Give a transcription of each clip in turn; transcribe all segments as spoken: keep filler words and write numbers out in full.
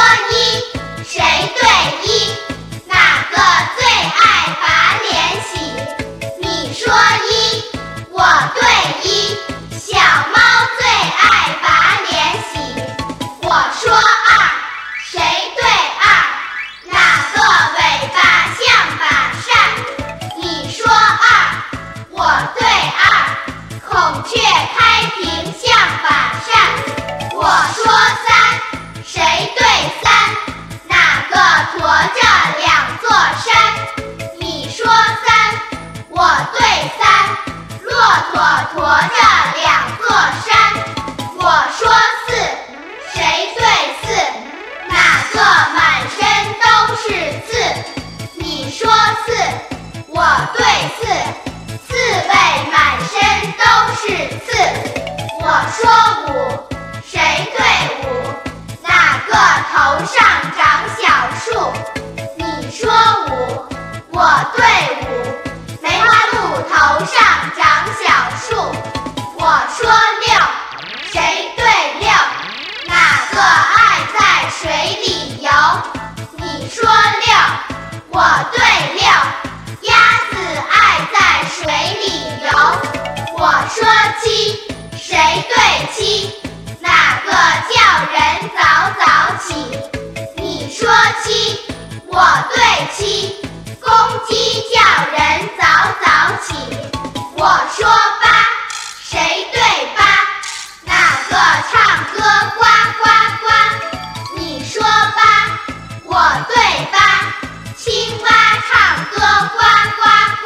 一，谁对一？哪个最爱把脸洗？你说一，我对一。小猫最爱把脸洗。我说二，谁对二？哪个尾巴像把扇？你说二，我对二。孔雀开屏像把扇。我说三，谁对三？哪个驮着两座山？你说三，我对三。骆驼驮着两座山。我说四，谁对四？哪个满身都是刺？你说四，我对四。刺猬满身都是刺。我说五，谁对五？哪个头上长小树？你说五，我对五。梅花鹿头上长小树。我说六，谁对六？哪个爱在水里游？你说六，我对六。鸭子爱在水里游。我说七，谁对七？哪个叫人早早起？你说七，我对七。公鸡叫人早早起。我说八，谁对八？哪个唱歌呱呱呱？你说八，我对八。青蛙唱歌呱呱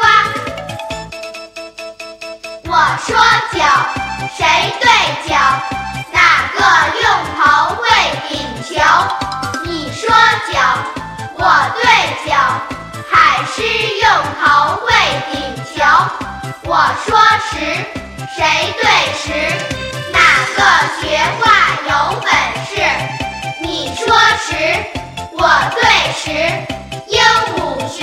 呱。我说九，谁对九？哪个用头会顶球？你说九，我对九。海狮用头会顶球。我说十，谁对十？哪个学画有本事？你说十，我对十。鹦鹉